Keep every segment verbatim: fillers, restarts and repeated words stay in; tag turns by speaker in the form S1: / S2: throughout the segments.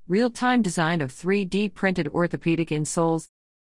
S1: Real-time design of three D printed orthopedic insoles.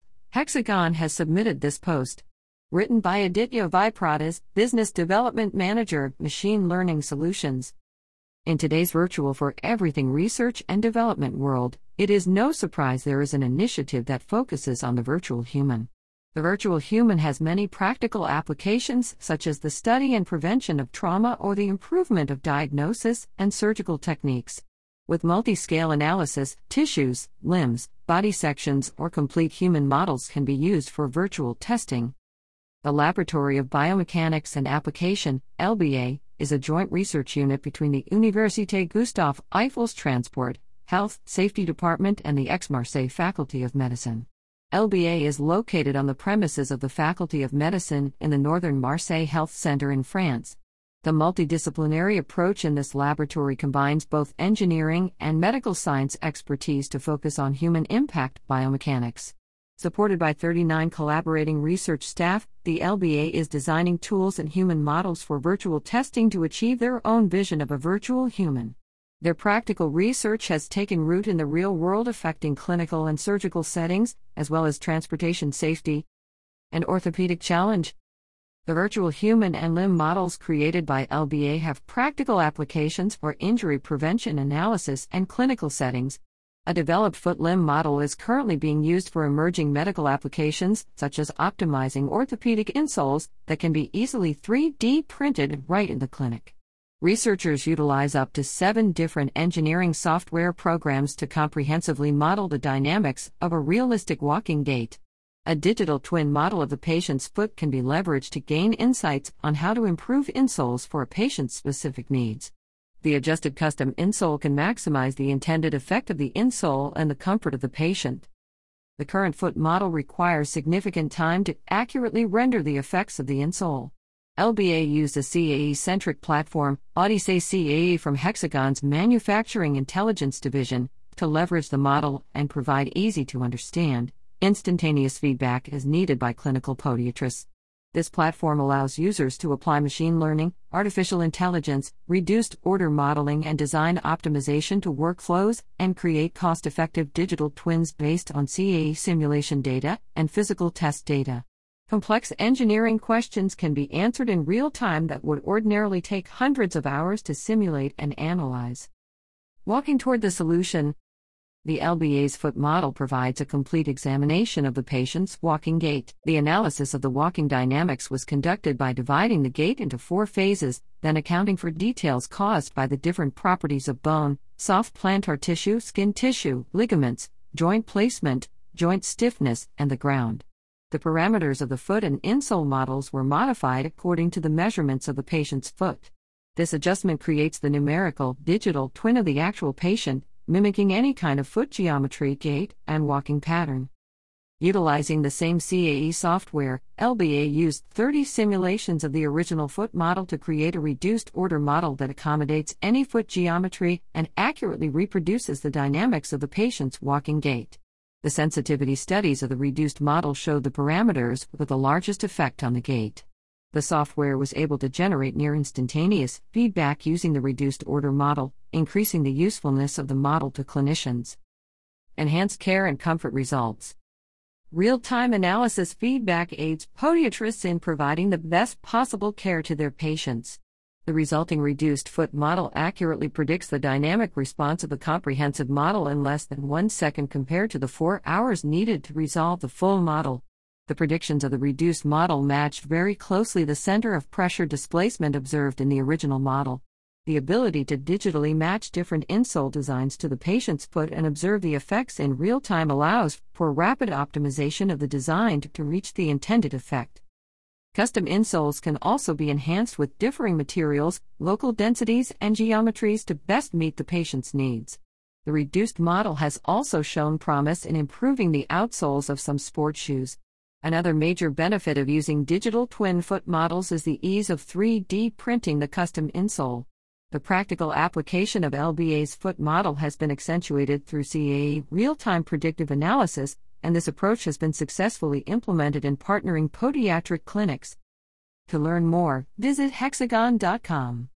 S1: Hexagon has submitted this post. Written by Aditya Vipradas, Business Development Manager, Machine Learning Solutions. In today's virtual for everything research and development world, it is no surprise there is an initiative that focuses on the virtual human. The virtual human has many practical applications, such as the study and prevention of trauma or the improvement of diagnosis and surgical techniques. With multi-scale analysis, tissues, limbs, body sections, or complete human models can be used for virtual testing. The Laboratory of Biomechanics and Application, L B A, is a joint research unit between the Université Gustave Eiffel's Transport, Health, Safety Department and the Aix-Marseille Faculty of Medicine. L B A is located on the premises of the Faculty of Medicine in the Northern Marseille Health Center in France. The multidisciplinary approach in this laboratory combines both engineering and medical science expertise to focus on human impact biomechanics. Supported by thirty-nine collaborating research staff, the L B A is designing tools and human models for virtual testing to achieve their own vision of a virtual human. Their practical research has taken root in the real world, affecting clinical and surgical settings, as well as transportation safety. An orthopedic challenge. The virtual human and limb models created by L B A have practical applications for injury prevention analysis and clinical settings. A developed foot-limb model is currently being used for emerging medical applications, such as optimizing orthopedic insoles that can be easily three D printed right in the clinic. Researchers utilize up to seven different engineering software programs to comprehensively model the dynamics of a realistic walking gait. A digital twin model of the patient's foot can be leveraged to gain insights on how to improve insoles for a patient's specific needs. The adjusted custom insole can maximize the intended effect of the insole and the comfort of the patient. The current foot model requires significant time to accurately render the effects of the insole. L B A used a C A E-centric platform, Odyssey C A E from Hexagon's Manufacturing Intelligence Division, to leverage the model and provide easy-to-understand, instantaneous feedback as needed by clinical podiatrists. This platform allows users to apply machine learning, artificial intelligence, reduced order modeling and design optimization to workflows, and create cost-effective digital twins based on C A E simulation data and physical test data. Complex engineering questions can be answered in real time that would ordinarily take hundreds of hours to simulate and analyze. Walking toward the solution. The L B A's foot model provides a complete examination of the patient's walking gait. The analysis of the walking dynamics was conducted by dividing the gait into four phases, then accounting for details caused by the different properties of bone, soft plantar tissue, skin tissue, ligaments, joint placement, joint stiffness, and the ground. The parameters of the foot and insole models were modified according to the measurements of the patient's foot. This adjustment creates the numerical, digital twin of the actual patient, mimicking any kind of foot geometry, gait, and walking pattern. Utilizing the same C A E software, L B A used thirty simulations of the original foot model to create a reduced order model that accommodates any foot geometry and accurately reproduces the dynamics of the patient's walking gait. The sensitivity studies of the reduced model showed the parameters with the largest effect on the gait. The software was able to generate near-instantaneous feedback using the reduced order model, increasing the usefulness of the model to clinicians. Enhanced care and comfort results. Real-time analysis feedback aids podiatrists in providing the best possible care to their patients. The resulting reduced foot model accurately predicts the dynamic response of a comprehensive model in less than one second compared to the four hours needed to resolve the full model. The predictions of the reduced model matched very closely the center of pressure displacement observed in the original model. The ability to digitally match different insole designs to the patient's foot and observe the effects in real time allows for rapid optimization of the design to reach the intended effect. Custom insoles can also be enhanced with differing materials, local densities, and geometries to best meet the patient's needs. The reduced model has also shown promise in improving the outsoles of some sports shoes. Another major benefit of using digital twin foot models is the ease of three D printing the custom insole. The practical application of L B A's foot model has been accentuated through C A E real-time predictive analysis, and this approach has been successfully implemented in partnering podiatric clinics. To learn more, visit hexagon dot com.